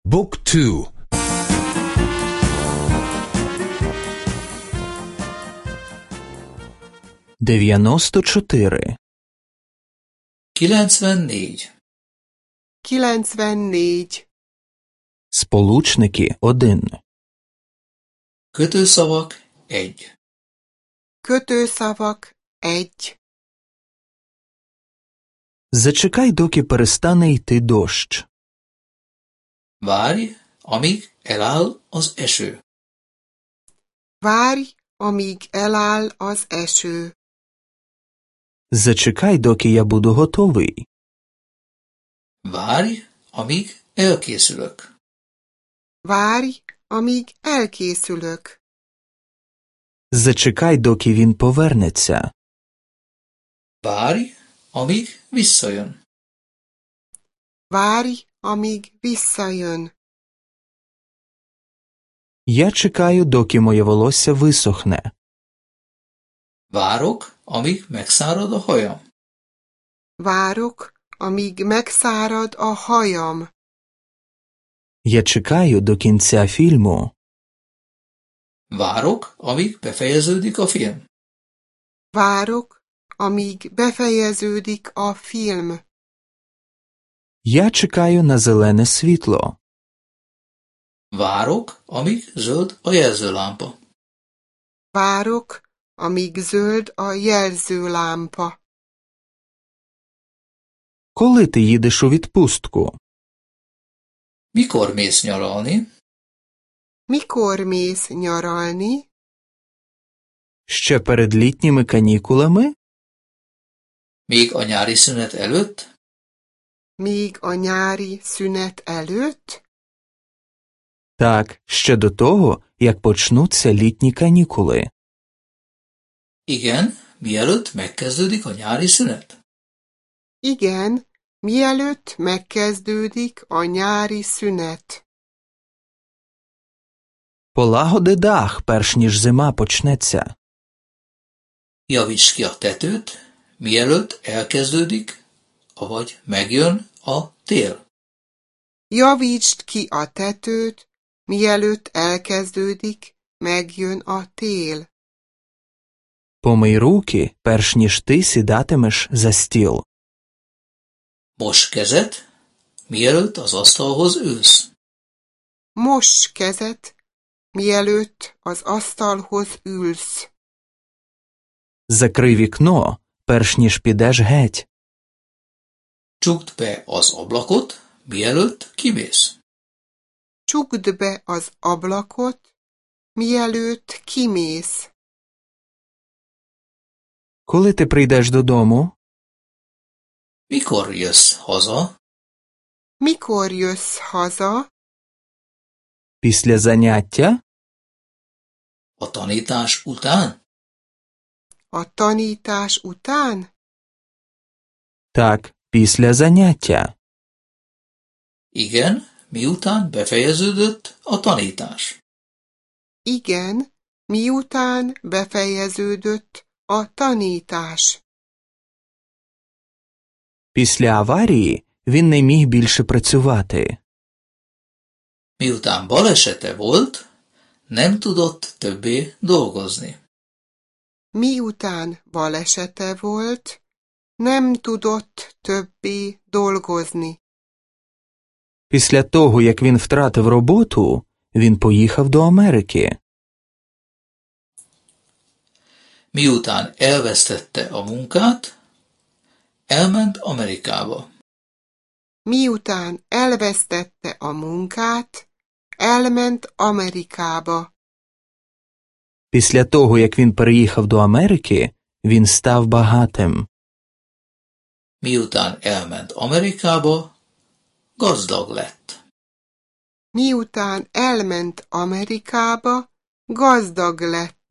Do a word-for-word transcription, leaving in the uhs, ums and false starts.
Book two. дев'яносто чотири. kilencvennégy. kilencvennégy. Сполучники один. Kötőszavak egy. Kötőszavak egy. Зачекай, доки перестане йти дощ. Várj, amíg eláll az eső. Várj, amíg eláll az eső. Зачекай, доки я буду готовий. Várj, amíg elkészülök. Várj, amíg elkészülök. Зачекай, доки він повернеться. Várj, amíg visszajön. Várj, amíg visszajön. Я чекаю, доки моє волосся висохне. Várok, amíg megszárad a hajam. Várok, amíg megszárad a hajam. Я чекаю до кінця фільму. Várok, amíg befejeződik a film. Várok, amíg befejeződik a film. Я чекаю на зелене світло. Várok, amíg zöld a jelzőlámpa. Várok, amíg zöld a jelzőlámpa. Коли ти їдеш у відпустку? Mikor mész nyaralni? Mikor mész nyaralni? Ще перед літніми канікулами? Még a nyári szünet előtt? Még a nyári szünet előtt? Так, ще до того, як почнуться літні канікули. Igen, mielőtt megkezdődik a nyári szünet. Igen, mielőtt megkezdődik a nyári szünet. Полагоди дах, перш ніж зима почнеться. Javíts ki a tetőt, mielőtt elkezdődik, avagy megjön a tél. Javítsd ki a tetőt, mielőtt elkezdődik, megjön a tél. Помий руки, перш ніж ти сідатимеш за стіл. Mos kezet, mielőtt az asztalhoz ülsz. Moss kezet, mielőtt az asztalhoz ülsz. Закрий вікно, перш ніж підеш геть. Csukd be az ablakot, mielőtt kimész. Csukd be az ablakot, mielőtt kimész. Коли ти прийдеш додому? Mikor jössz haza? Mikor jössz haza? Після заняття? A tanítás után? A tanítás után? Так, після заняття. Igen, miután befejeződött a tanítás. Igen, miután befejeződött a tanítás. Після аварії він не міг більше працювати. Miután balesete volt, nem tudott többé dolgozni. Miután balesete volt, nem tudott többé dolgozni. Після того, як він втратив роботу, він поїхав до Америки. Miután elvesztette a munkát, elment Amerikába. Miután elvesztette a munkát, elment Amerikába. Після того, як він переїхав до Америки, він став багатим. Miután elment Amerikába, gazdag lett. Miután elment Amerikába, gazdag lett.